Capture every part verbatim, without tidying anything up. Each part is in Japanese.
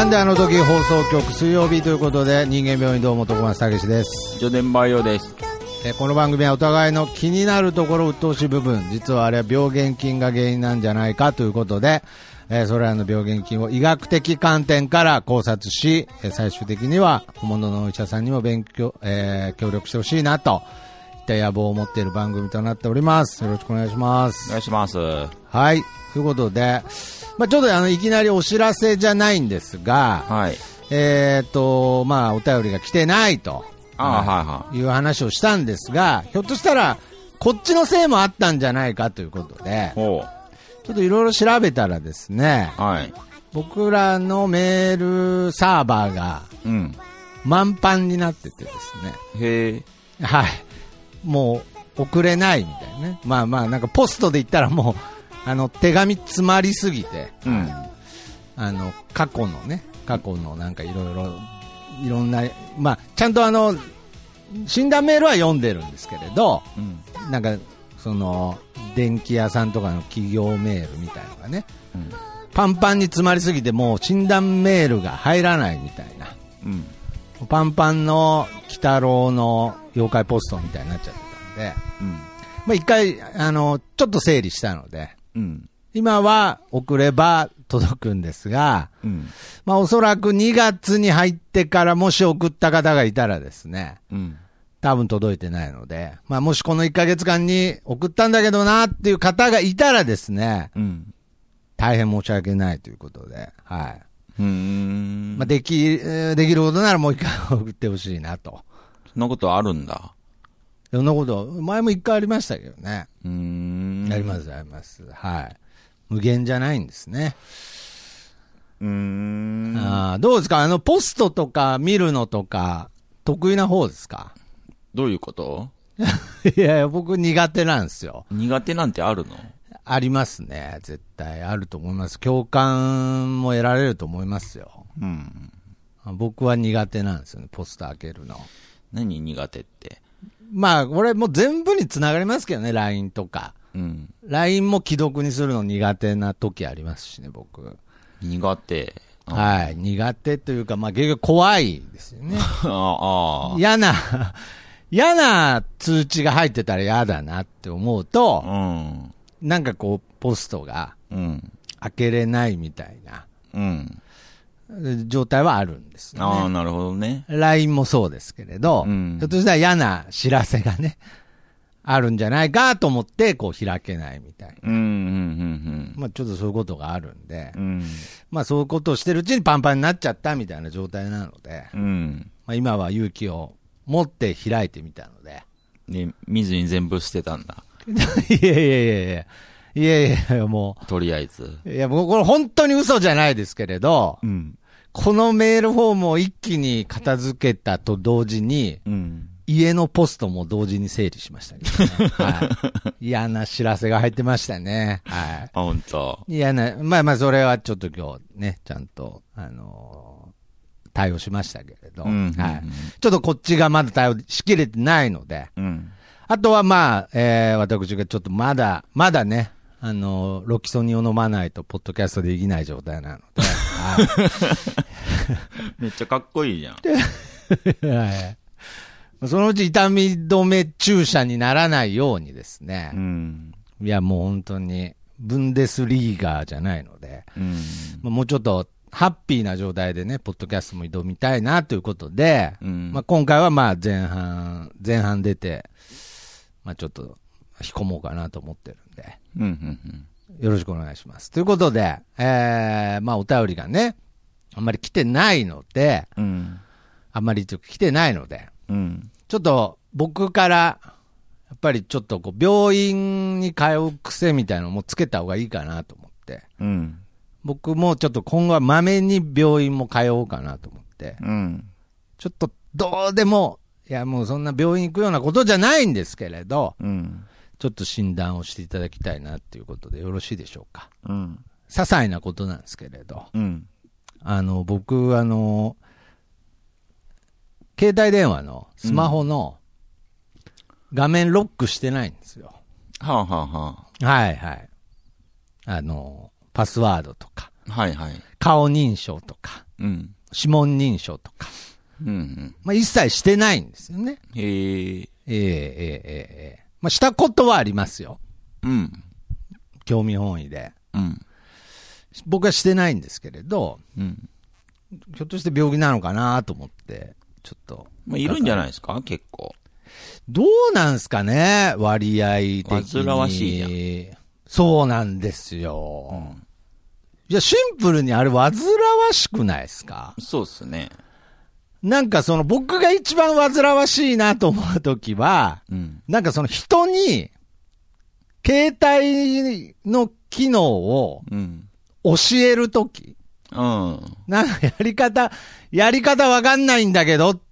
なんであの時放送局水曜日ということで、人間病院どうも徳松武史です。 ジョデンバイオです。 えこの番組はお互いの気になるところ鬱陶しい部分、実はあれは病原菌が原因なんじゃないかということで、えー、それらの病原菌を医学的観点から考察し、えー、最終的には本物のお医者さんにも勉強、えー、協力してほしいなといった野望を持っている番組となっております。よろしくお願いします。 お願いします。 はい、ということで、まあ、ちょっとあのいきなりお知らせじゃないんですが、 はい、 えーとまあ、お便りが来てないとあ、はいはい、 いう話をしたんですが、ひょっとしたらこっちのせいもあったんじゃないかということで、 ほうちょっといろいろ調べたらですね、 はい、 僕らのメールサーバーが満帆になっててですね、 うん、へえ、はい、もう送れないみたいなね。まあまあなんかポストで言ったらもうあの手紙詰まりすぎて、 うん、 あの過去のね過去のなんかいろいろいろんな、まあちゃんとあの診断メールは読んでるんですけれど、うん、なんかその電気屋さんとかの企業メールみたいなのがね、うん、パンパンに詰まりすぎてもう診断メールが入らないみたいな、うん、パンパンの鬼太郎の妖怪ポストみたいになっちゃってたので、うん、まあ一回あのちょっと整理したので、うん、今は送れば届くんですが、うん、まあおそらくにがつに入ってからもし送った方がいたらですね、うん、多分届いてないので、まあもしこのいっかげつかんに送ったんだけどなっていう方がいたらですね、うん、大変申し訳ないということで、はい。うーん、まあでき、できることならもう一回送ってほしいなと。 そんなことあるんだ。 そんなこと、前も一回ありましたけどね。うーん。あります、あります。はい。無限じゃないんですね。 うーん。 あ、どうですか、あのポストとか見るのとか得意な方ですか？ どういうこと？ いやいや、僕苦手なんですよ。 苦手なんてあるの？ありますね。絶対あると思います。共感も得られると思いますよ。うん。僕は苦手なんですよね、ポスト開けるの。 何苦手って？ まあ、これもう全部につながりますけどね、ライン とか。うん。ライン も既読にするの苦手な時ありますしね、僕。 苦手。 はい。苦手というか、まあ結局怖いですよね。 ああ。 嫌な、嫌な通知が入ってたら嫌だなって思うと、うん、なんかこう、ポストが開けれないみたいな、うん、状態はあるんですよね。 ああ、なるほどね。 ライン もそうですけれど、うん、ひょっとしたら嫌な知らせがね、あるんじゃないかと思って、こう開けないみたいな。うんうんうんうん、まあちょっとそういうことがあるんで、うん、まあそういうことをしてるうちにパンパンになっちゃったみたいな状態なので、うん、まあ、今は勇気を持って開いてみたので。 ね、見ずに全部捨てたんだ。 いやいやいやいや。いやいやもう。 とりあえず。 いや、もうこれ本当に嘘じゃないですけれど、うん、このメールフォームを一気に片付けたと同時に、うん、家のポストも同時に整理しましたけどね。はい。嫌な知らせが入ってましたね。はい。 あ、本当。 嫌な、まあまあそれはちょっと今日ね、ちゃんと、あのー、対応しましたけれど、うんうんうん、はい。ちょっとこっちがまだ対応しきれてないので、うん、あとはまあ、えー、私がちょっとまだ、まだね、あのー、ロキソニンを飲まないとポッドキャストできない状態なので、はい、 めっちゃかっこいいじゃん。 はい。そのうち痛み止め注射にならないようにですね、うん、いやもう本当にブンデスリーガーじゃないので、うん、もうちょっとハッピーな状態でね、ポッドキャストも挑みたいなということで、うん、まあ、今回はまあ前半、前半出て、まあ、ちょっと引き込もうかなと思ってるんで、うんうんうん、よろしくお願いします。ということで、えー、まあお便りがね、あんまり来てないので、うん、あんまり来てないので、うん、ちょっと僕から、やっぱりちょっとこう病院に通う癖みたいなのもつけた方がいいかなと思って、うん、僕もちょっと今後はまめに病院も通おうかなと思って、うん、ちょっとどうでも、いやもうそんな病院行くようなことじゃないんですけれど、うん、ちょっと診断をしていただきたいなっていうことでよろしいでしょうか。うん、些細なことなんですけれど、うん、あの僕あの携帯電話のスマホの画面ロックしてないんですよ。 はあ、はあはあ、はいはい。あのパスワードとか、 はいはい。 顔認証とか、 うん。 指紋認証とか。 うんうん。 まあ一切してないんですよね。 へえ。 ええええええ。まあしたことはありますよ。 うん。 興味本位で。 うん。 僕はしてないんですけれど、 うん。 ひょっとして病気なのかなと思って、ちょっと。 まあ、いるんじゃないですか結構。 どうなんすかね割合的に。 煩わしいじゃん。 そうなんですよ。 うん。 いや、シンプルにあれ煩わしくないですか？ そうっすね。 なんかその僕が一番煩わしいなと思うときは、うん、なんかその人に、携帯の機能を教えるとき、うん、なんかやり方、やり方わかんないんだけどって、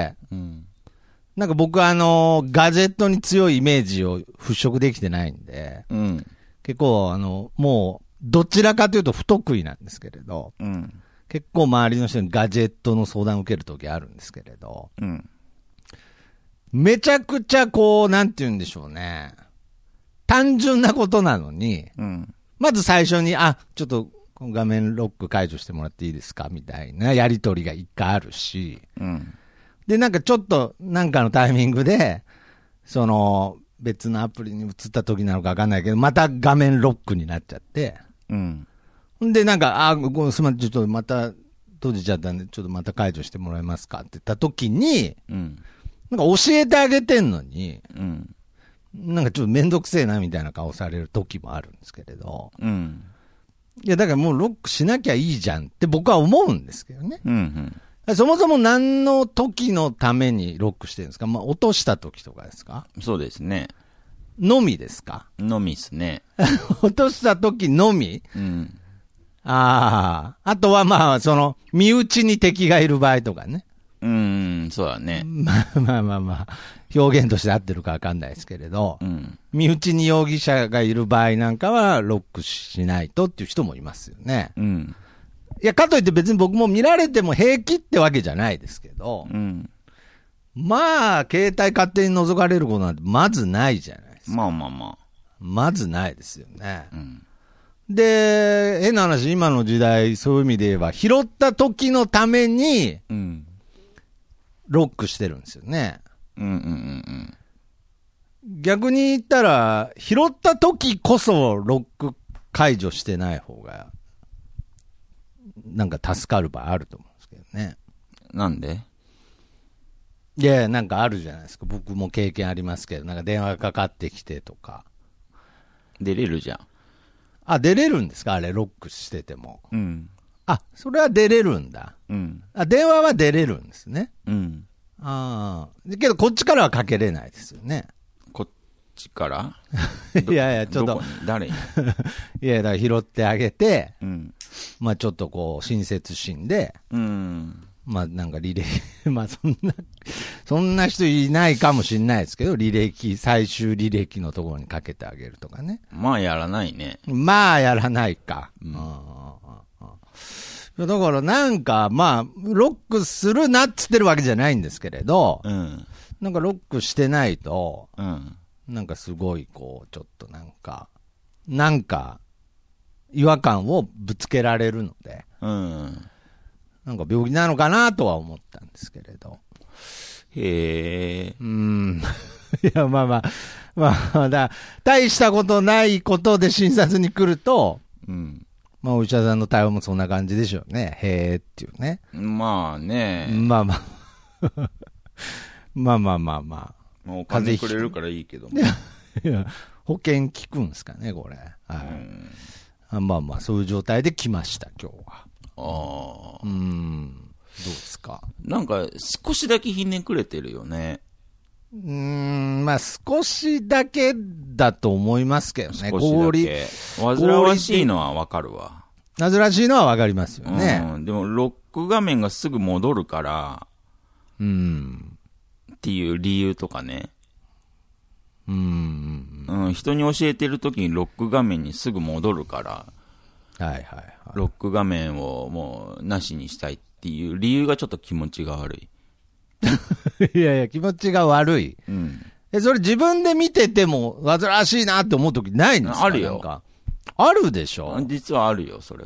うん、なんか僕はあの、ガジェットに強いイメージを払拭できてないんで、うん、結構あの、もう、どちらかというと不得意なんですけれど、うん、結構周りの人にガジェットの相談を受けるときあるんですけれど、うん、めちゃくちゃこう、なんて言うんでしょうね。単純なことなのに、うん、まず最初に、あ、ちょっと画面ロック解除してもらっていいですかみたいなやりとりが一回あるし、うん、で、なんかちょっとなんかのタイミングで、その別のアプリに移った時なのかわかんないけど、また画面ロックになっちゃって、うん、で、なんか、あ、ごめん、すみません、ちょっとまた閉じちゃったんで、ちょっとまた解除してもらえますかって言った時に、うん、なんか教えてあげてんのに、うん、なんかちょっとめんどくせえなみたいな顔される時もあるんですけれど、うん、いや、だからもうロックしなきゃいいじゃんって僕は思うんですけどね。うんうん、そもそも何の時のためにロックしてるんですか？まあ、落とした時とかですか？ そうですね。 のみですか？ のみですね。 落とした時のみ？うん。ああ。あとはまあ、その、身内に敵がいる場合とかね。 うーん、そうだね。 まあまあまあまあ、表現として合ってるかわかんないですけれど、うん、身内に容疑者がいる場合なんかはロックしないとっていう人もいますよね。うん。いや、かといって別に僕も見られても平気ってわけじゃないですけど、うん、まあ、携帯勝手に覗かれることなんてまずないじゃないですか。 まあまあまあ。 まずないですよね。うん、で、変な話、今の時代、そういう意味で言えば、拾った時のために、うん、ロックしてるんですよね。うんうんうんうん、逆に言ったら、拾った時こそロック解除してない方が、なんか助かる場合あると思うんですけどね。 なんで？ いや、なんかあるじゃないですか。僕も経験ありますけど、なんか電話がかかってきてとか。 出れるじゃん。 あ、出れるんですかあれ、ロックしてても。 うん。 あ、それは出れるんだ。うん。あ、電話は出れるんですね。 うん。 ああ。けど、こっちからはかけれないですよね。 こっちからいやいや、ちょっと。 誰にいや、だから拾ってあげて、うん。まあちょっとこう、親切心で、うん。まあなんか履歴、まあそんな、そんな人いないかもしれないですけど、履歴、最終履歴のところにかけてあげるとかね。 まあやらないね。 まあやらないか。うん、だからなんか、まあ、ロックするなっつってるわけじゃないんですけれど、うん、なんかロックしてないと、うん、なんかすごいこう、ちょっとなんか、なんか、違和感をぶつけられるので、うん、なんか病気なのかなとは思ったんですけれど。 へえ。 うん。いや、まあまあ、まあ、だ大したことないことで診察に来ると、うん、まあ、お医者さんの対応もそんな感じでしょうね。へーっていうね。 まあね。 まあまあ。まあまあまあまあ。 もうお金くれるからいいけども。 いや、保険効くんですかね、これ。はい。あまあまあ、そういう状態で来ました、今日は。ああ。うん。どうですか。 なんか、少しだけひねくれてるよね。 うーん、まあ少しだけだと思いますけどね。 少しだけ。煩わしいのはわかるわ。 煩わしいのはわかりますよね。 うん。でも、ロック画面がすぐ戻るから、うん。っていう理由とかね。うん。うん。人に教えてるときにロック画面にすぐ戻るから、 はいはいはい。 ロック画面をもうなしにしたいっていう理由がちょっと気持ちが悪い。 いやいや、気持ちが悪い。うん。え、それ自分で見てても煩わしいなって思うときないんですか？ あるよ。 なんかあるでしょ？ 実はあるよ、それは。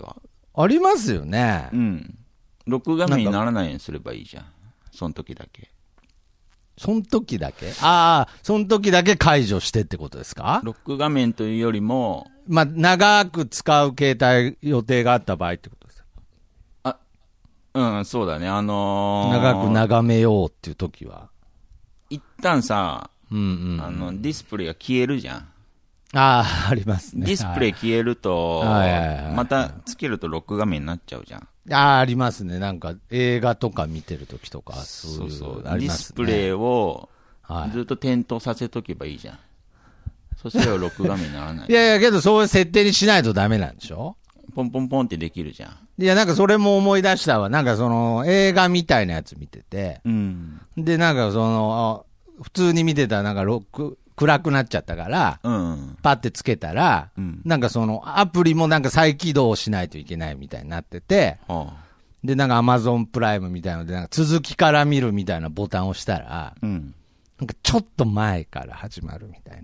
ありますよね。 うん。ロック画面にならないようにすればいいじゃん。その時だけ。 その時だけああ、その時だけ解除してってことですか？ ロック画面というよりも、 まあ、長く使う携帯予定があった場合ってことですか？ あ、うん、そうだね。あのー、 長く眺めようっていう時は。 一旦さ、 うんうん、 あの、ディスプレイが消えるじゃん。 ああ、ありますね。 ディスプレイ消えると、 はいはいはいはい、 またつけるとロック画面になっちゃうじゃん。 ああ、ありますね。なんか映画とか見てる時とか、そういう、 そうそう、 ありますね。 ディスプレイをずっと点灯させとけばいいじゃん。はい、そしたらロック画面にならない。 いやいや、けどそういう設定にしないとダメなんでしょ？ ポンポンポンってできるじゃん。 いや、なんかそれも思い出したわ。なんかその映画みたいなやつ見てて、 うん、 で、なんかその、普通に見てたらなんかロック、暗くなっちゃったから、うん、パッてつけたら、うん、なんかそのアプリもなんか再起動しないといけないみたいになってて、はあ、で、なんかアマゾンプライムみたいなので、なんか続きから見るみたいなボタンを押したら、うん、なんかちょっと前から始まるみたい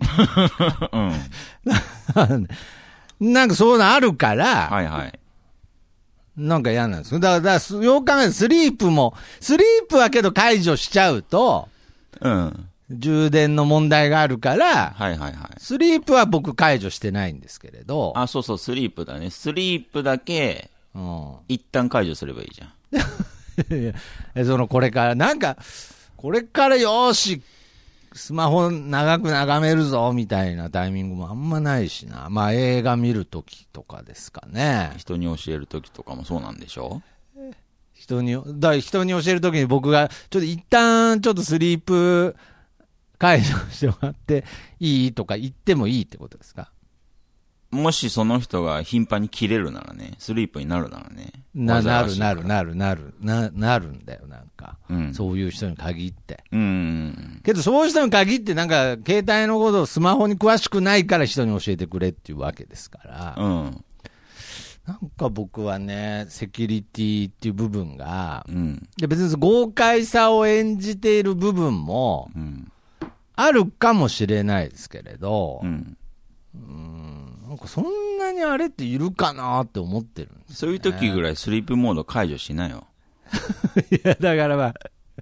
な。うん、なんかそういうのあるから、はいはい、なんか嫌なんですよ。だから、だからよく考えるとスリープも、スリープはけど解除しちゃうと、うん、充電の問題があるから、はいはいはい。スリープは僕解除してないんですけれど。 あ、そうそう、スリープだね。スリープだけ、うん、一旦解除すればいいじゃん。 いや、その、これから、なんか、これからよーし、スマホ長く眺めるぞ、みたいなタイミングもあんまないしな。まあ、映画見るときとかですかね。 人に教えるときとかもそうなんでしょ？ 人に、だ人に教えるときに僕が、ちょっと一旦、ちょっとスリープ、解除してもらっていいとか言ってもいいってことですか？ もしその人が頻繁に切れるならね、スリープになるならね。 な、なるなるなるなる、な、なるんだよ、なんか。うん、そういう人に限って。うん。けどそういう人に限ってなんか、携帯のことをスマホに詳しくないから人に教えてくれっていうわけですから。うん。なんか僕はね、セキュリティっていう部分が、うん。で別に豪快さを演じている部分も、うん。あるかもしれないですけれど、うん、うーんなんかそんなにあれっているかなって思ってるんです、ね、 そういう時ぐらいスリープモード解除しなよ。 いや、だからまあ、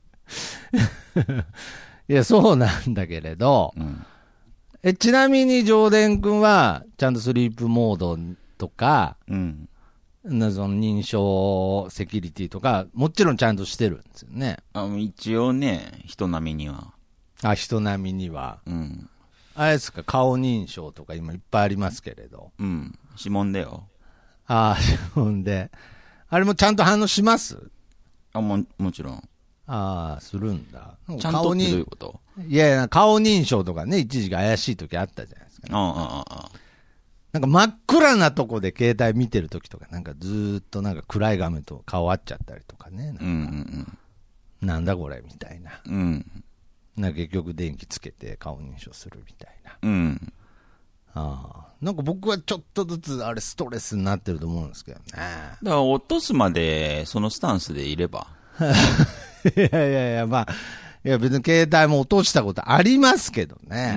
いや、そうなんだけれど、うん、えちなみに上田君は、ちゃんとスリープモードとか、うん、その認証セキュリティとか、もちろんちゃんとしてるんですよね。 あ一応ね、人並みには。 あ、人並みには。うん。あれですか、顔認証とか今いっぱいありますけれど。 うん。指紋だよ。 ああ、指紋で。あれもちゃんと反応します？ あ、も、もちろん。 ああ、するんだ。 ちゃんとってどういうこと？ いやいや、顔認証とかね、一時期怪しい時あったじゃないですか、ね。ああ、ああ、ああ。なんか真っ暗なとこで携帯見てる時とか、なんかずーっとなんか暗い画面と顔合っちゃったりとかね。なんか、うんうんうん、なんだこれみたいな。うん。なんか結局電気つけて顔認証するみたいな。うん。ああ。なんか僕はちょっとずつあれストレスになってると思うんですけどね。だから落とすまでそのスタンスでいれば。 いやいやいや、まあ、いや別に携帯も落としたことありますけどね。 うん。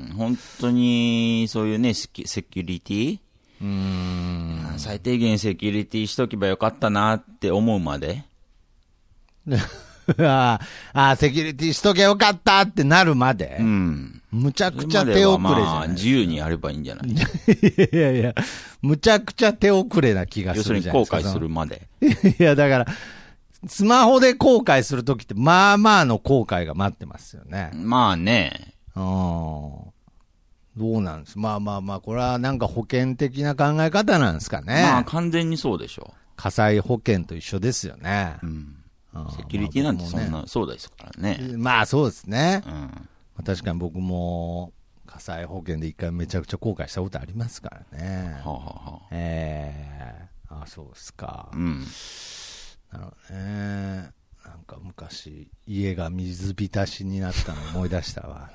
本当にそういうね、セキュリティうーん。最低限セキュリティしとけばよかったなって思うまで。 ああ、セキュリティしとけよかったってなるまで。うん。むちゃくちゃ手遅れじゃない。まあ、 自由にやればいいんじゃない？いやいや、むちゃくちゃ手遅れな気がするじゃないですか。 要するに後悔するまで。 いや、だから、スマホで後悔するときって、まあまあの後悔が待ってますよね。 まあね。 うん。どうなんです？まあまあまあ、これはなんか保険的な考え方なんですかね。 まあ完全にそうでしょう。 火災保険と一緒ですよね。うん。 セキュリティなんてそんな、まあね、そうですからね。 まあそうですね。うん。まあ、確かに僕も火災保険で一回めちゃくちゃ後悔したことありますからね。はあ、はあ、ええー、あ、そうですか。うん。なるほどね。なんか昔家が水浸しになったの思い出したわ。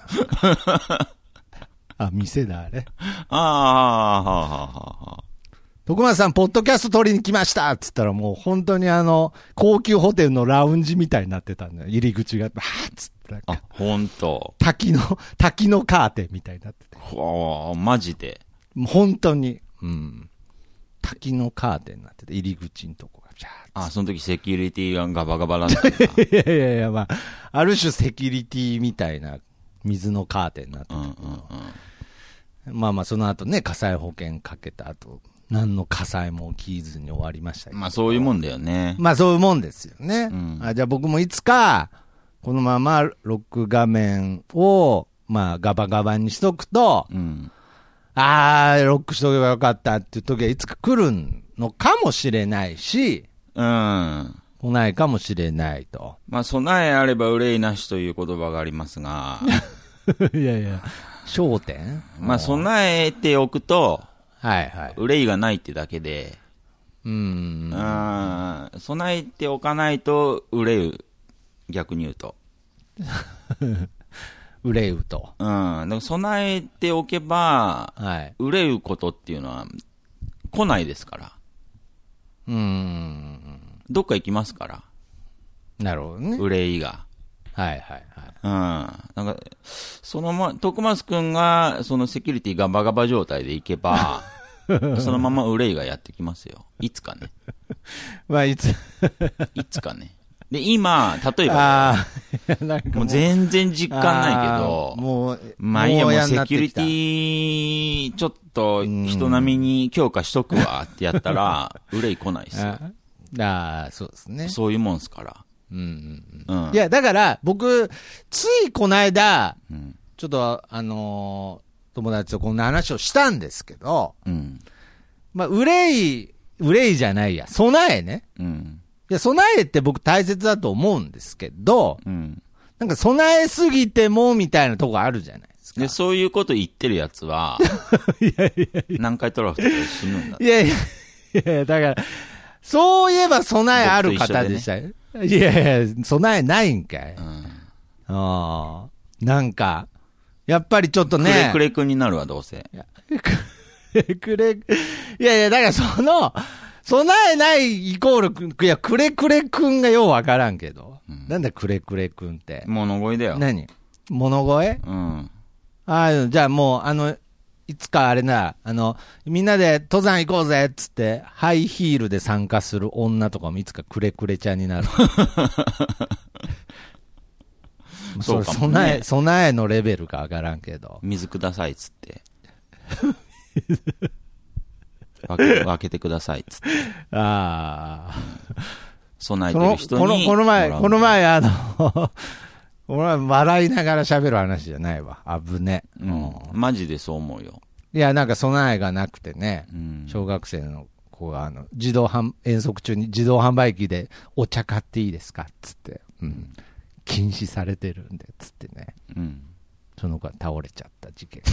あ、店だあれ。ああ、はあ、はあ、はあ。徳松さん、ポッドキャスト撮りに来ましたっつったらもう本当にあの、高級ホテルのラウンジみたいになってたんだよ。入り口が、バーッつって。 あ、ほんと。 滝の、滝のカーテンみたいになってて。 はあ、マジで。 本当に。うん。 滝のカーテンになってて、入り口のとこがピャーッ。 あ、その時セキュリティがガバガバだったんだ。いやいやいや、まあ、ある種セキュリティみたいな水のカーテンになってて、うんうんうん、まあまあその後ね、火災保険かけた後、何の火災も起きずに終わりましたけど。 まあそういうもんだよね。 まあそういうもんですよね。うん、あ、じゃあ僕もいつか、このままロック画面を、まあガバガバにしとくと、うん、あー、ロックしとけばよかったっていう時はいつか来るのかもしれないし、うん。来ないかもしれないと。 まあ備えあれば憂いなしという言葉がありますが。 いやいや、焦点？ まあ備えておくと、 はいはい。 憂いがないってだけで、うん。あ、備えておかないと憂う。逆に言うと。 憂うと。 うん。だから備えておけば、はい。憂うことっていうのは来ないですから。うん。どっか行きますから。 なるほどね。 憂いが。 はいはいはい。 うん。なんか、そのま、徳松くんが、そのセキュリティガバガバ状態で行けば、そのまま憂いがやってきますよ。いつかね。 まあ、いついつかね。で、今、例えば、なんかもう全然実感ないけど、もう、まあいいや、もうセキュリティ、ちょっと人並みに強化しとくわってやったら、憂い来ないですよ。 ああ、そうですね。 そういうもんすから。 うんうんうん、いや、だから、僕、ついこの間、うん、ちょっと、あのー、友達とこんな話をしたんですけど、うん、まあ、憂い、憂いじゃないや、備えね。うん、いや、備えって僕大切だと思うんですけど、うん、なんか備えすぎてもみたいなとこあるじゃないですか。 で、そういうこと言ってるやつは、いやいやいや何回トラフとか死ぬんだ。 いやいや、いやだから、そういえば備えある方でしたよ。ね、いやいや、備えないんかい。うん、ああ。なんか、やっぱりちょっとね。 くれくれくんになるわ、どうせ。 いや、くれ、いやいや、だからその、備えないイコール、いや、くれくれくんがようわからんけど。うん、なんだくれくれくんって。 物乞いだよ。 何物乞い？うん。ああ、じゃあもう、あの、いつかあれな、あの、みんなで登山行こうぜっつって、ハイヒールで参加する女とかもいつかくれくれちゃんになる。そうかもね。備え、備えのレベルが上がらんけど。 水くださいっつって。分け、分けてくださいっつって。ああ。備えてる人にこの、この前、この前あの、俺は笑いながら喋る話じゃないわ。危ね。 うん。マジでそう思うよ。 いや、なんか備えがなくてね、うん、小学生の子が、あの、自動販、遠足中に自動販売機でお茶買っていいですかっつって、うん。禁止されてるんで、つってね。うん。その子が倒れちゃった事件。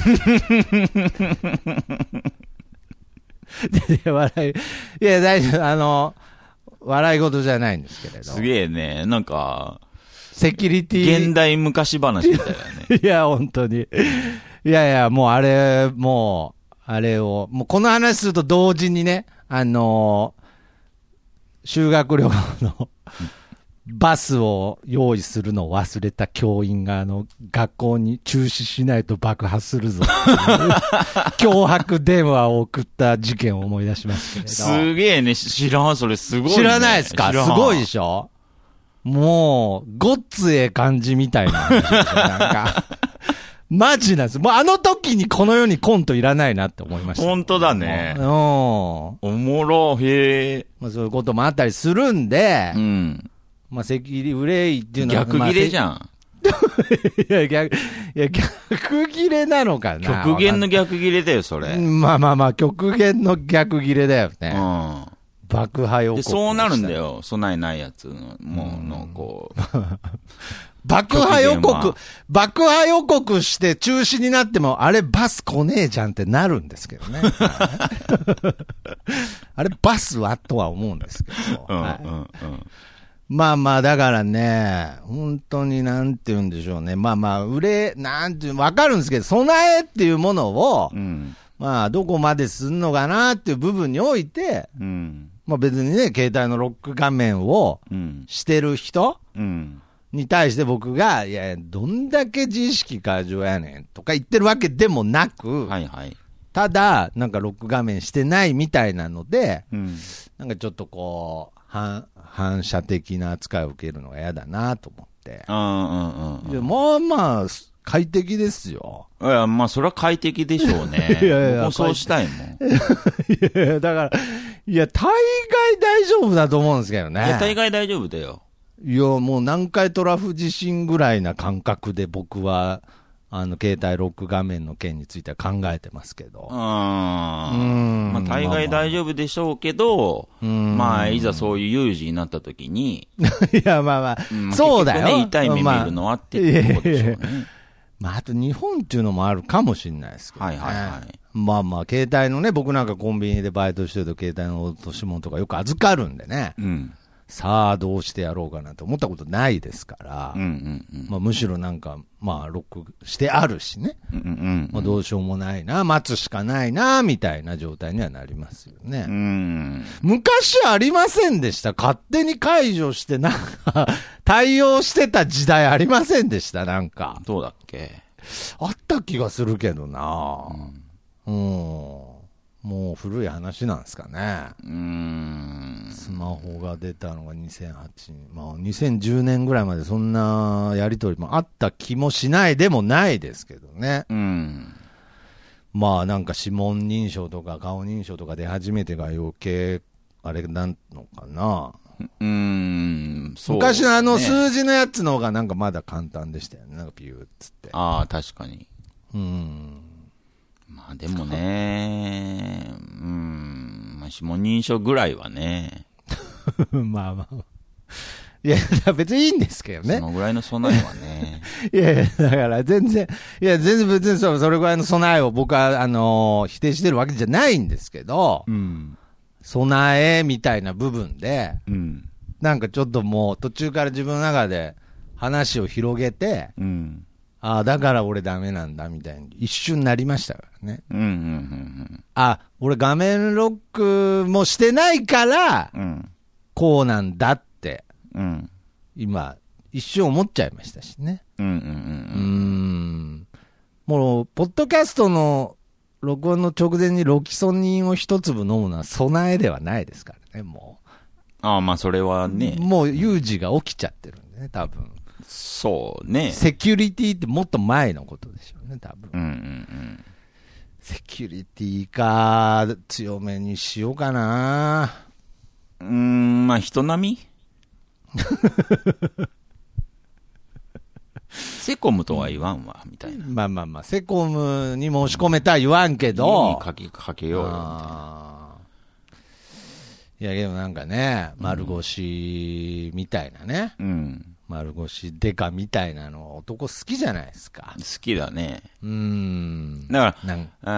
で、笑い、いや、大丈夫、あの、笑い事じゃないんですけれど。 すげえね、なんか、 セキュリティ。 現代昔話みたいだね。 いや、本当に。いやいや、もうあれ、もう、あれを、もうこの話すると同時にね、あのー、修学旅行のバスを用意するのを忘れた教員が、あの、学校に中止しないと爆破するぞ。脅迫電話を送った事件を思い出しますけれど。 すげえね、知らん、それすごい、ね。 知らないですか？すごいでしょ？もう、ごっつええ感じみたいな話ですよ。なんか、マジなんです。もうあの時にこの世にコントいらないなって思いました。 本当だね。うん。おもろ、へえ。 まあそういうこともあったりするんで、うん。まあ、セキュリ憂いっていうのは。 逆切れじゃん。 いや、逆、いや、逆切れなのかな。 極限の逆切れだよ、それ。 まあまあまあ、極限の逆切れだよね。うん。爆破予告。 で、そうなるんだよ。備えないやつの、もうの、こう。 爆破予告、爆破予告して中止になっても、あれバス来ねえじゃんってなるんですけどね。あれバスはとは思うんですけど。うんうんうん。まあまあ、だからね、本当になんて言うんでしょうね。まあまあ、売れ、なんていう、わかるんですけど、備えっていうものを、うん、まあ、どこまですんのかなっていう部分において、うん、まあ別にね、携帯のロック画面をしてる人に対して僕が、いや、どんだけ自意識過剰やねんとか言ってるわけでもなく、はいはい、 ただ、なんかロック画面してないみたいなので、 うん、 なんかちょっとこう、反、反射的な扱いを受けるのが嫌だなと思って。 うんうんうん、 いやまあまあ、快適ですよ。 いや、まあ、それは快適でしょうね。いやいや僕もそうしたいもん。 いやいや、だから、いや、大概大丈夫だと思うんですけどね。 いや、大概大丈夫だよ。 いや、もう南海トラフ地震ぐらいな感覚で僕は、あの、携帯ロック画面の件については考えてますけど。 あうん。まあ、大概大丈夫でしょうけど、まあ、まあ、いざそういう有事になった時に。 いや、まあまあ、うん、そうだよ。 ね、痛い目見るのはっていうところでしょうね。まあ、いやいやまあ、あと日本っていうのもあるかもしれないですけどね。はいはいはい。まあまあ、携帯のね、僕なんかコンビニでバイトしてると携帯の落とし物とかよく預かるんでね。うん。さあ、どうしてやろうかなって思ったことないですから、うんうんうんまあ、むしろなんか、まあ、ロックしてあるしね、うんうんうんまあ、どうしようもないな、待つしかないな、みたいな状態にはなりますよね。うん昔ありませんでした。勝手に解除して、なんか、対応してた時代ありませんでした、なんか。 どうだっけあった気がするけどな、うん、うんもう古い話なんですかね。うーんスマホが出たのがにせんはちねん、まあ、にせんじゅうねんぐらいまでそんなやりとりもあった気もしないでもないですけどね。うんまあなんか指紋認証とか顔認証とか出始めてが余計あれなんのかな。うーんそうね、昔のあの数字のやつの方がなんかまだ簡単でしたよね。なんかピューっつって。 ああ確かに。うんまあでもね、うん、まあ指紋認証ぐらいはね。 まあまあ。いや、別にいいんですけどね。 そのぐらいの備えはね。 いやいや、だから全然、いや、全然別にそれぐらいの備えを僕は、あのー、否定してるわけじゃないんですけど、うん、備えみたいな部分で、うん、なんかちょっともう途中から自分の中で話を広げて、うんああ、だから俺ダメなんだみたいに一瞬なりましたからね。うんうんうんうん、あ、俺画面ロックもしてないから、うん、こうなんだって、うん、今、一瞬思っちゃいましたしね。うんうんうんうん、うーんもう、ポッドキャストの録音の直前にロキソニンを一粒飲むのは備えではないですからね、もう。 ああ、まあそれはね。 もう有事が起きちゃってるんでね、多分。 そうね。 セキュリティってもっと前のことでしょうね、多分。うんうんうん。セキュリティか、強めにしようかな。 うーん、まあ人並みセコムとは言わんわ、みたいな。 まあまあまあ、セコムに申し込めたは言わんけど。 家にかけ、かけようよ、みたいな。 いや、でもなんかね、丸腰みたいなね。うん。丸腰デカみたいなの男好きじゃないですか。 好きだね。うーん。だから、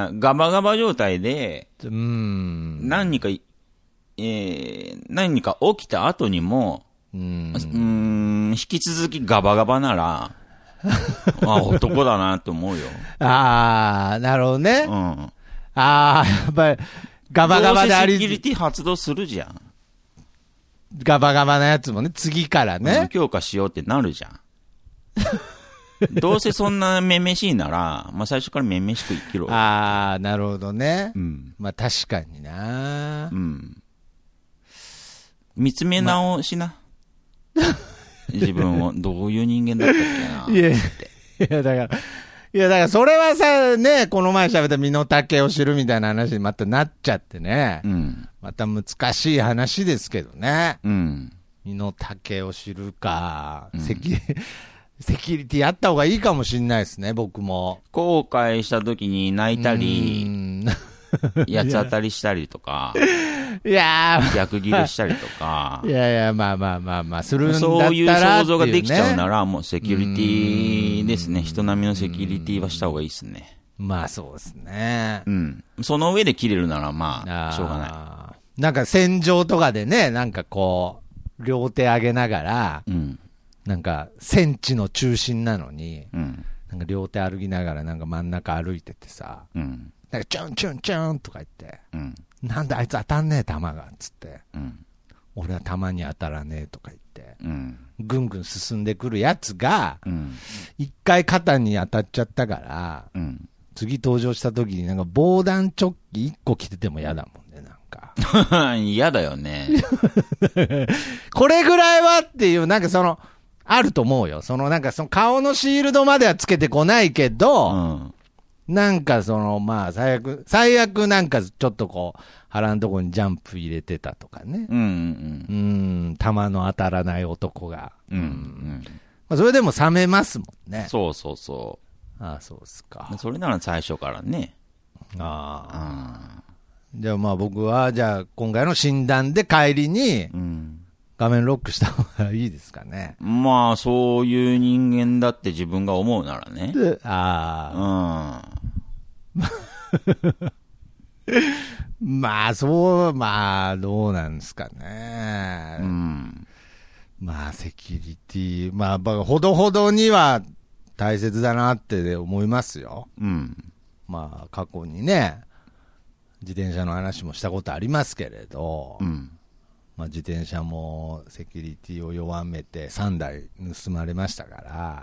あガバガバ状態で、うーん。何人か、えー、何人か起きた後にも、うーん。うーん、引き続きガバガバなら、あ、男だなと思うよ。 あー、なるほどね。うん。あー、やっぱり、ガバガバであり。 セキュリティ発動するじゃん。 ガバガバなやつもね、次からね。 強化しようってなるじゃん。どうせそんなめめしいなら、まあ最初からめめしく生きろよ。 あー、なるほどね。うん。まあ確かにな。うん。 見つめ直しな。ま、自分を、どういう人間だったっけな。いや、いやだから、いやだからそれはさ、ね、この前喋った身の丈を知るみたいな話にまたなっちゃってね。うん。また難しい話ですけどね。うん。身の丈を知るか、うん、セキュ、セキュリティあった方がいいかもしれないですね、僕も。 後悔した時に泣いたり、八つ当たりしたりとか、 いやー逆ギレしたりとか、 いやいや、まあまあまあまあ、するんだったら、 そういう想像ができちゃうなら、もうセキュリティですね。人並みのセキュリティはした方がいいですね。 まあそうですね。 うん。その上で切れるならまあ、しょうがない。 なんか戦場とかでね、なんかこう、両手上げながら、うん、なんか戦地の中心なのに、うん、なんか両手歩きながらなんか真ん中歩いててさ、うん、なんかチュンチュンチュンとか言って、うん、なんであいつ当たんねえ弾がっつって、うん、俺は弾に当たらねえとか言って、うん、ぐんぐん進んでくるやつが、うん、一回肩に当たっちゃったから、うん、 次登場した時になんか防弾チョッキいっこ着てても嫌だもんね、なんか。 嫌だよね。 これぐらいはっていう、なんかその、あると思うよ。そのなんかその顔のシールドまではつけてこないけど、うん、なんかその、まあ最悪、最悪なんかちょっとこう、腹のとこにジャンプ入れてたとかね。うんうんうん。うん、弾の当たらない男が。うんうん。まあ、それでも冷めますもんね。 そうそうそう。 ああ、そうっすか。 それなら最初からね。 ああ。じゃあまあ僕は、じゃあ今回の診断で帰りに、うん画面ロックした方がいいですかね。 まあ、そういう人間だって自分が思うならね。 ああ。うん。まあ、そう、まあ、どうなんですかね。うん。まあ、セキュリティ、まあ、ほどほどには大切だなって思いますよ。うん。まあ、過去にね、自転車の話もしたことありますけれど、うん。まあ、自転車もセキュリティを弱めてさんだい盗まれましたから。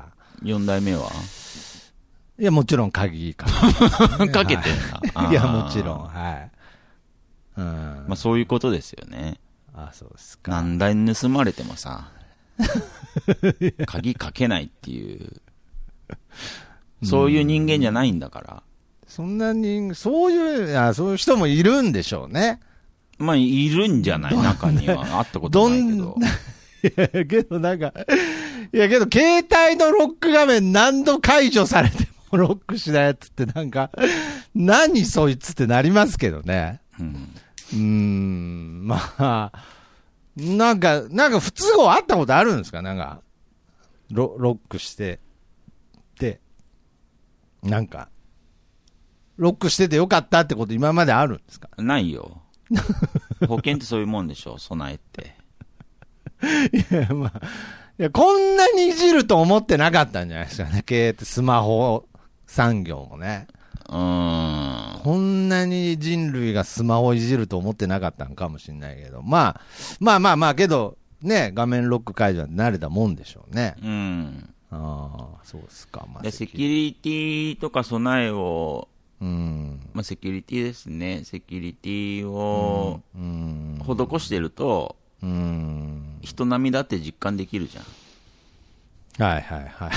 よんだいめはいや、もちろん鍵かけて、ね、 かけてんだ。いや、もちろん、はい。 うん。まあ、そういうことですよね。 あ、そうですか。 何台盗まれてもさ、鍵かけないっていう、そういう人間じゃないんだから。うん、 そんな人、そういう、あ、そういう人もいるんでしょうね。 まあ、いるんじゃない中には。会ったことないけど。 どんいや、けどなんか、いやけど、携帯のロック画面何度解除されてもロックしないやつってなんか、何そいつってなりますけどね。うん。うーん、まあ、なんか、なんか不都合あったことあるんですかなんか、ロ、ロックして、で、なんか、ロックしててよかったってこと今まであるんですかないよ。保険ってそういうもんでしょ、備えって。 いや、まあ、いや、こんなにいじると思ってなかったんじゃないですかね、経営ってスマホ産業もね。うーん。こんなに人類がスマホいじると思ってなかったんかもしれないけど、まあ、まあまあまあ、けど、ね、画面ロック解除は慣れたもんでしょうね。うん。ああ、そうですか。 まあ、セキュリティとか備えを、うん、まあ、セキュリティですね。セキュリティを施してると、うん、人並みだって実感できるじゃん。 はいはいはい。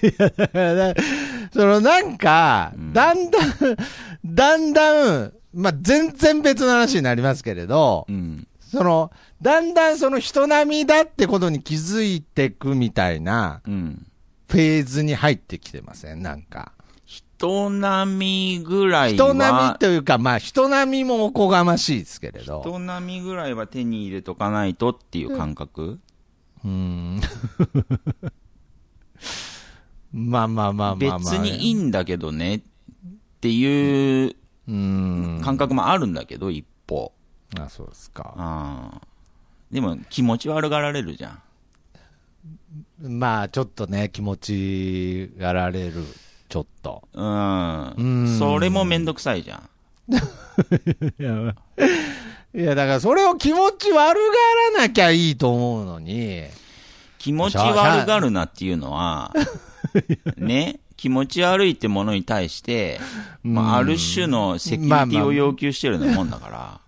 いやだからそのなんか、うん、だんだん、だんだん、まあ、全然別の話になりますけれど、うん、その、だんだんその人並みだってことに気づいていくみたいな、フェーズに入ってきてませんなんか。 人並みぐらいは。 人並みというか、まあ人並みもおこがましいですけれど。 人並みぐらいは手に入れとかないとっていう感覚、うん、うーん。 まあまあまあまあまあ。 別にいいんだけどねっていう感覚もあるんだけど、一方。 あ、そうですか。 あでも気持ち悪がられるじゃん。まあちょっとね、気持ちがられる。ちょっと。 うん。うん。それもめんどくさいじゃん。 いや、いやだからそれを気持ち悪がらなきゃいいと思うのに。 気持ち悪がるなっていうのは、ね、気持ち悪いってものに対して、まあ、ある種のセキュリティを要求してるようなもんだから。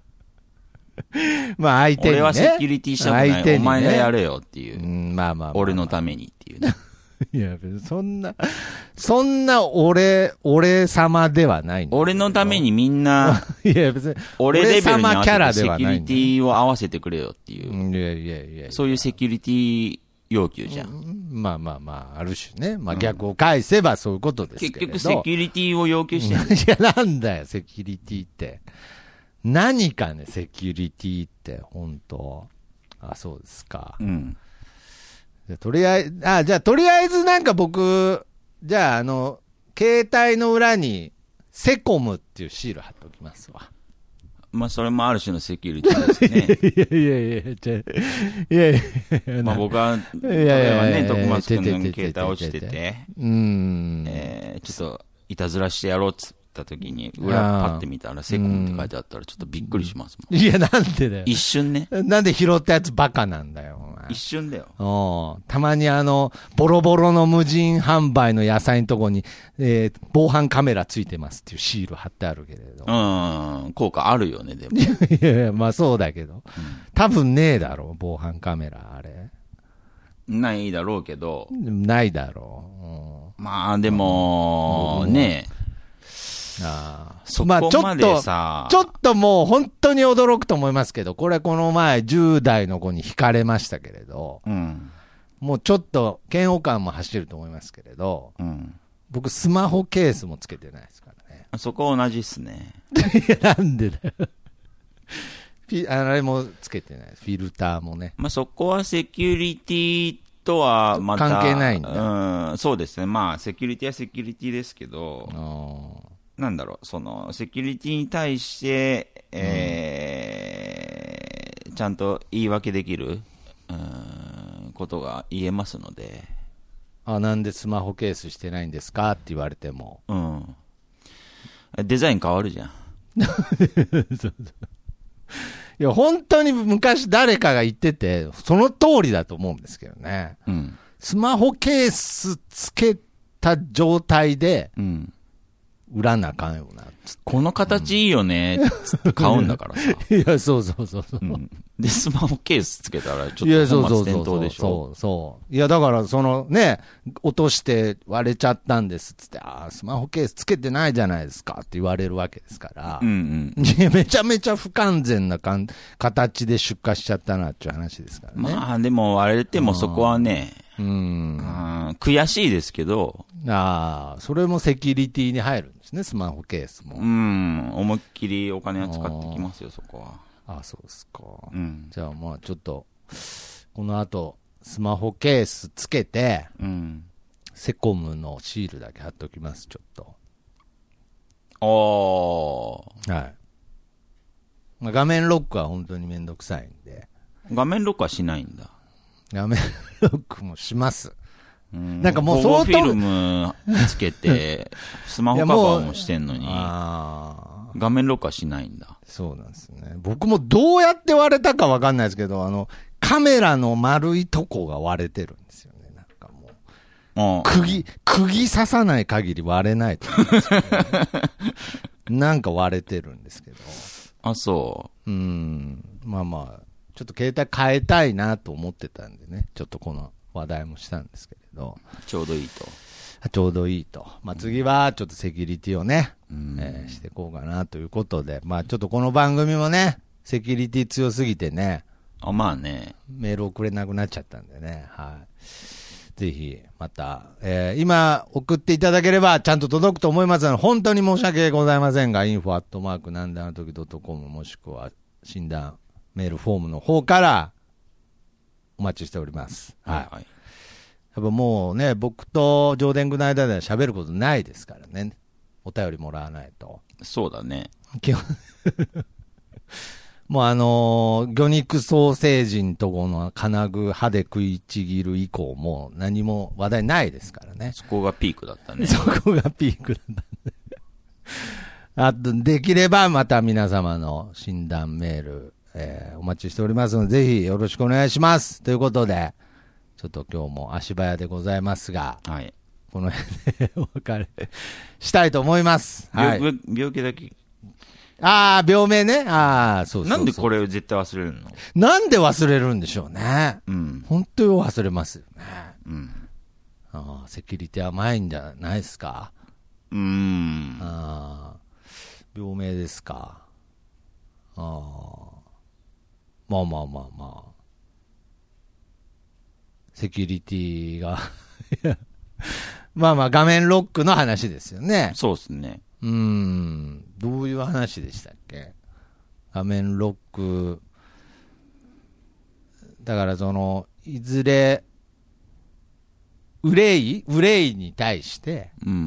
まあ相手にね。 俺はセキュリティしたくない、ね、お前がやれよっていう。 うん、まあまあまあまあ、 俺のためにっていうね。 いや、そんな、そんな俺、俺様ではないんだ。 俺のためにみんな、いや別に、俺レベルに合わせてセキュリティを合わせてくれよっていう。いやいやいや。そういうセキュリティ要求じゃん。 うん、まあまあまあ、ある種ね。まあ逆を返せばそういうことですけど、 結局セキュリティを要求してる。 いや、なんだよ、セキュリティって。何かね、セキュリティって、本当あ、そうですか。うん。じゃとりあえず、あ、じゃあとりあえずなんか僕、じゃああの、携帯の裏に、セコムっていうシール貼っておきますわ。 まあそれもある種のセキュリティですね。 いやいやいや、じゃいやいやまあ僕は、例えばね、徳松君の携帯落ちてて、うん。えー、ちょっと、いたずらしてやろうっつった時に、裏パッて見たらセコムって書いてあったらちょっとびっくりしますもん。 いや、なんでだよ。 一瞬ね。 なんで拾ったやつバカなんだよ、お前。 一瞬だよ。 うん。たまにあの、ボロボロの無人販売の野菜のとこに、えー、防犯カメラついてますっていうシール貼ってあるけれど。 うん。効果あるよね、でも。 いやいや、まあそうだけど。うん、多分ねえだろう、防犯カメラ、あれ。 ないだろうけど。 ないだろう。 うん、まあでも、ねえ。 ああ、 そこまでさ、 まあ、ちょっと、ちょっともう本当に驚くと思いますけど、これこの前じゅう代の子に惹かれましたけれど、 うん、 もうちょっと嫌悪感も走ると思いますけれど、うん、僕スマホケースもつけてないですからね。 そこ同じっすね。 なんでだよ。あれもつけてないです。フィルターもね。 まあそこはセキュリティとはまた。 関係ないんだ。 うん、そうですね。まあセキュリティはセキュリティですけど、なんだろう、その、セキュリティに対して、えーうん、ちゃんと言い訳できる、うん、ことが言えますので。 あ、なんでスマホケースしてないんですかって言われても。 うん。デザイン変わるじゃん。 そうそう。いや、本当に昔誰かが言ってて、その通りだと思うんですけどね。うん、スマホケースつけた状態で、うん売らなあかんよな。 この形いいよねって買うんだからさ。 いや、そうそうそうそう、うん。 で、スマホケースつけたらちょっと本末転倒でしょ。 そうそういや、だからそのね、落として割れちゃったんですっつって、ああ、スマホケースつけてないじゃないですかって言われるわけですから。うんうん、めちゃめちゃ不完全なかん形で出荷しちゃったなっていう話ですからね。 まあ、でも割れてもそこはね、うんうん悔しいですけど。 ああ、それもセキュリティに入るんですね、スマホケースも。 うん、思いっきりお金は使ってきますよ、そこは。 ああ、そうですか。うん。じゃあまあちょっと、この後、スマホケースつけて、うん、セコムのシールだけ貼っておきます、ちょっと。 おー。はい。まあ、画面ロックは本当にめんどくさいんで。 画面ロックはしないんだ。 画面ロックもします。 うんなんかもう相当。フィルムつけて、スマホカバーもしてんのに、画面ロックはしないんだ。 そうなんですね。僕もどうやって割れたかわかんないですけど、あの、カメラの丸いとこが割れてるんですよね。なんかもう。釘、釘刺さない限り割れないと思うんですけど、ね、なんか割れてるんですけど。 あ、そう。 うん。まあまあ、ちょっと携帯変えたいなと思ってたんでね。ちょっとこの話題もしたんですけれど。 ちょうどいいと。 ちょうどいいと。まあ次はちょっとセキュリティをね、うんえー、していこうかなということで。まあちょっとこの番組もね、セキュリティ強すぎてね。 あ、まあね。 メール送れなくなっちゃったんでね。はい。ぜひ、また、えー、今送っていただければちゃんと届くと思いますので、本当に申し訳ございませんが、インフォアットマークなんであの時 .com もしくは診断メールフォームの方からお待ちしております。はい。はい、やっぱもうね、僕とジョーデングの間では喋ることないですからね。お便りもらわないと。 そうだね。 基本もうあのー、魚肉ソーセージのとこの金具歯で食いちぎる以降もう何も話題ないですからね。 そこがピークだったね。 そこがピークだったね。あと、できればまた皆様の診断メール、えー、お待ちしておりますので、ぜひよろしくお願いします。ということで、ちょっと今日も足早でございますが、はい、この辺でお別れしたいと思います。はい、 病, 病気だけ。 ああ、病名ね。ああ、そうそうそう。 なんでこれを絶対忘れるの？ なんで忘れるんでしょうね。うん。本当に忘れますよね。うん。ああ、セキュリティ甘いんじゃないですか。 うーん。 ああ、病名ですか。ああ。まあまあまあまあ。セキュリティが。まあまあ画面ロックの話ですよね。 そうですね。 うーん。どういう話でしたっけ？画面ロック。だからその、いずれ、憂い憂いに対して、うん。うん、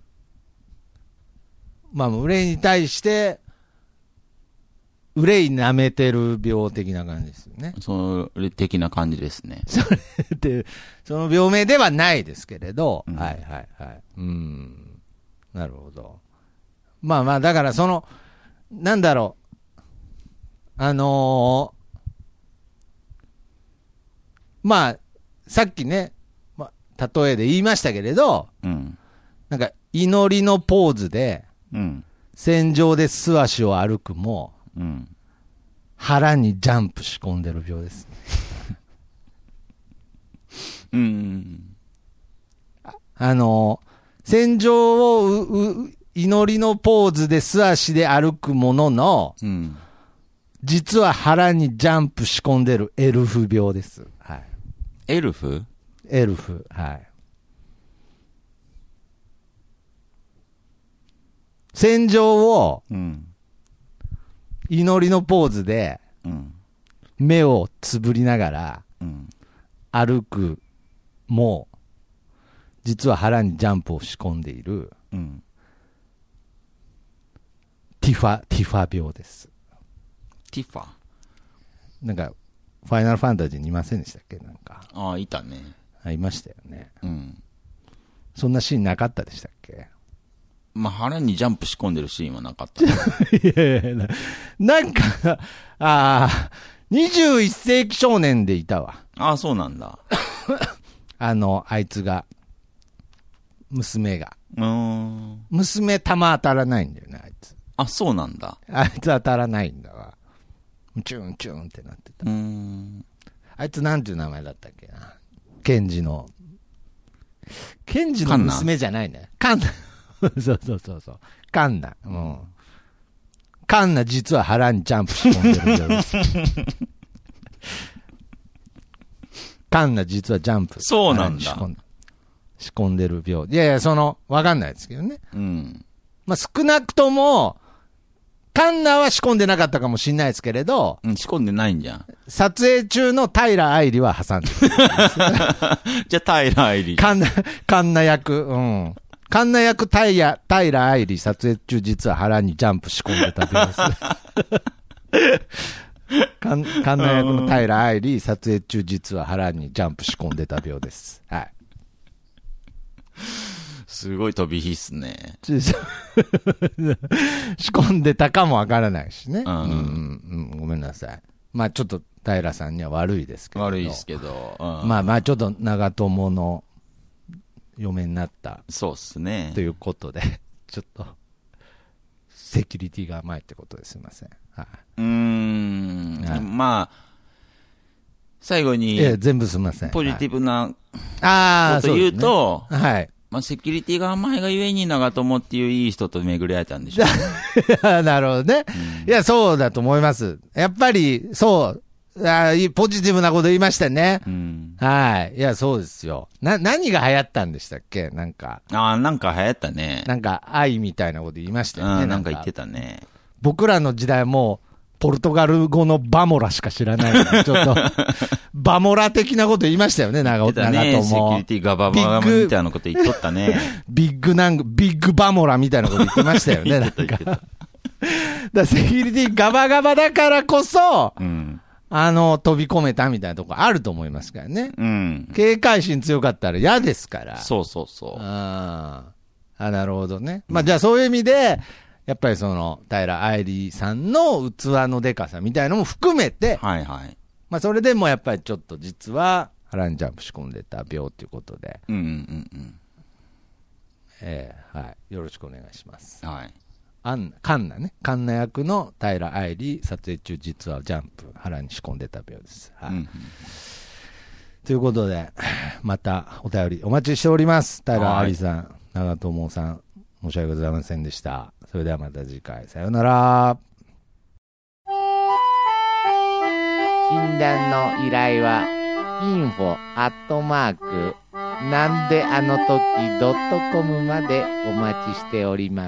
まあ、憂いに対して、憂い舐めてる病的な感じですよね。 それ的な感じですね。 それって、その病名ではないですけれど、うん、はいはいはい。うん。なるほど。まあまあ、だからその、なんだろう。あのー、 まあ、さっきね、まあ、例えで言いましたけれど、うん、なんか、祈りのポーズで、うん、戦場で素足を歩くも、うん、腹にジャンプ仕込んでる病です。うん、あ, あの、戦場をうう祈りのポーズで素足で歩くものの、うん、実は腹にジャンプ仕込んでるエルフ病です。はい。 エルフ？ エルフ、はい。戦場を、うん、祈りのポーズで、うん、目をつぶりながら、うん、歩くも、実は腹にジャンプを仕込んでいる、うん、ティファ、ティファ病です。 ティファ？ なんか、ファイナルファンタジーにいませんでしたっけ？なんか。 ああ、いたね。 あ、いましたよね。うん。そんなシーンなかったでしたっけ？ まあ、腹にジャンプ仕込んでるシーンはなかった、 ね。いやいやな、なんか、ああ、にじゅういっ世紀少年でいたわ。 ああ、そうなんだ。 あの、あいつが、娘が。うーん。娘弾当たらないんだよね、あいつ。 あ、そうなんだ。 あいつ当たらないんだわ。チュンチュンってなってた。うーん。あいつなんていう名前だったっけな。ケンジの。ケンジの娘じゃないね。カンナ。そうそうそうそう。カンナ。うん。カンナ実は腹にジャンプ仕込んでる病です。カンナ実はジャンプ。 そうなんだ。 仕込んでる病。いやいや、その、わかんないですけどね。うん。まあ、少なくとも、カンナは仕込んでなかったかもしれないですけれど。 うん、仕込んでないんじゃん。 撮影中の平愛理は挟んでる。 じゃあ平愛理。 カンナ、カンナ役、うん。カンナ役平、平愛理撮影中実は腹にジャンプ仕込んでた病です。カン、カンナ役の平愛理撮影中実は腹にジャンプ仕込んでた病です。はい。 すごい飛び火っすね。 仕込んでたかもわからないしね。うん、うんうん。ごめんなさい。まあちょっと平さんには悪いですけど。 悪いですけど。 うん、まあまあちょっと長友の嫁になった。 そうっすね。 ということで、ちょっと、セキュリティが甘いってことですいません。はい、 うーん、はい。まあ、最後に。 いや、全部すみません。 ポジティブなこと言うと、 はい、はい。 まあ、セキュリティが甘いがゆえに長友っていういい人と巡り会えたんでしょうね。なるほどね、うん。いや、そうだと思います。やっぱり、そう、あポジティブなこと言いましたね。うん、はい。いや、そうですよ。な、何が流行ったんでしたっけなんか。 ああ、なんか流行ったね。 なんか、愛みたいなこと言いましたよね。 うん、なんか言ってたね。 僕らの時代も、ポルトガル語のバモラしか知らないので、ちょっと、バモラ的なこと言いましたよね、長友も。 ね、セキュリティガバババみたいなこと言っとったね。 ビッグなんビッグバモラみたいなこと言ってましたよね、なんか。だセキュリティガバガバだからこそ、うん、あの、飛び込めたみたいなとこあると思いますからね。うん、警戒心強かったら嫌ですから。 そうそうそう。 ああ、なるほどね。まあ、じゃあそういう意味で、やっぱりその、平愛理さんの器のでかさみたいのも含めて、 はいはい。 まあそれでもやっぱりちょっと実は、腹にジャンプ仕込んでた病ということで、 うんうんうんうん。 えー、はい。よろしくお願いします。 はい。 アンナ、カンナね。カンナ役の平愛理、撮影中実はジャンプ、腹に仕込んでた病です。はい。うんうん、ということで、またお便りお待ちしております。平愛理さん、長友さん、申し訳ございませんでした。それではまた次回、さようなら。診断の依頼は、インフォアットマーク、なんであの時ドットコムまでお待ちしております。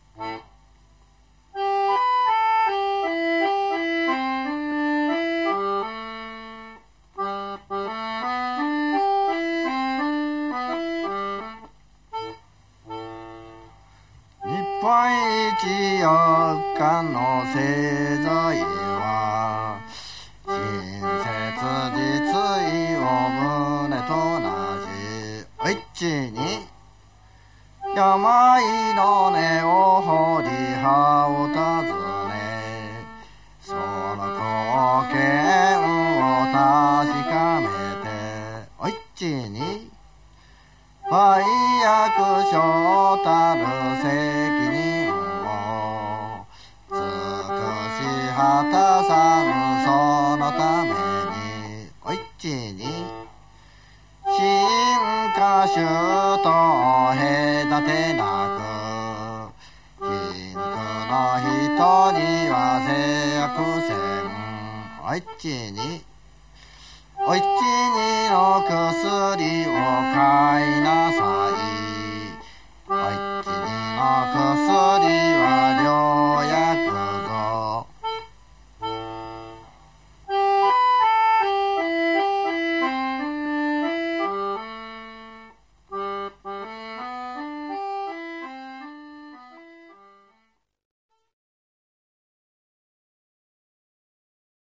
日本一四日の製材は親切実意を胸と同じお一に病の根を掘り葉を尋ねその貢献を確かめて果たさぬそのためにおいちに進化種と隔てなく貧苦の人には制約せんおいちにおいちにの薬を買